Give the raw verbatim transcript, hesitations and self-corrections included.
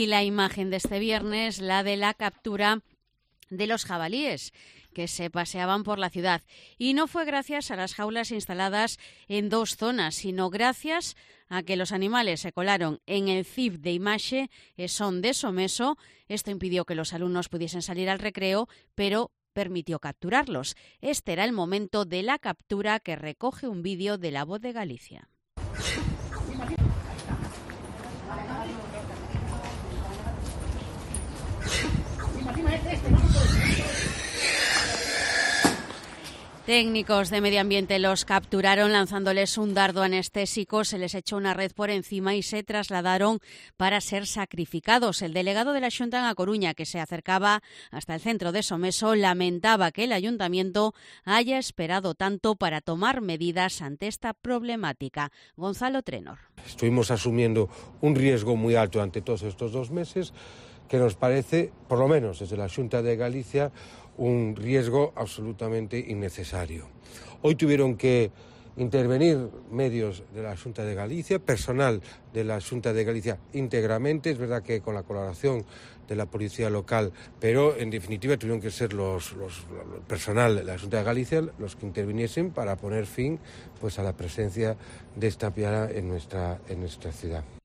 Y la imagen de este viernes, la de la captura de los jabalíes que se paseaban por la ciudad. Y no fue gracias a las jaulas instaladas en dos zonas, sino gracias a que los animales se colaron en el C I F de Imaxe e Son de Someso. Esto impidió que los alumnos pudiesen salir al recreo, pero permitió capturarlos. Este era el momento de la captura que recoge un vídeo de La Voz de Galicia. Técnicos de medio ambiente los capturaron lanzándoles un dardo anestésico, se les echó una red por encima y se trasladaron para ser sacrificados. El delegado de la Xunta en A Coruña, que se acercaba hasta el centro de Someso, lamentaba que el ayuntamiento haya esperado tanto para tomar medidas ante esta problemática. Gonzalo Trenor. Estuvimos asumiendo un riesgo muy alto durante todos estos dos meses, que nos parece, por lo menos desde la Xunta de Galicia, un riesgo absolutamente innecesario. Hoy tuvieron que intervenir medios de la Xunta de Galicia, personal de la Xunta de Galicia íntegramente, es verdad que con la colaboración de la policía local, pero en definitiva tuvieron que ser los, los, los personal de la Xunta de Galicia los que interviniesen para poner fin pues a la presencia de esta piara en nuestra, en nuestra ciudad.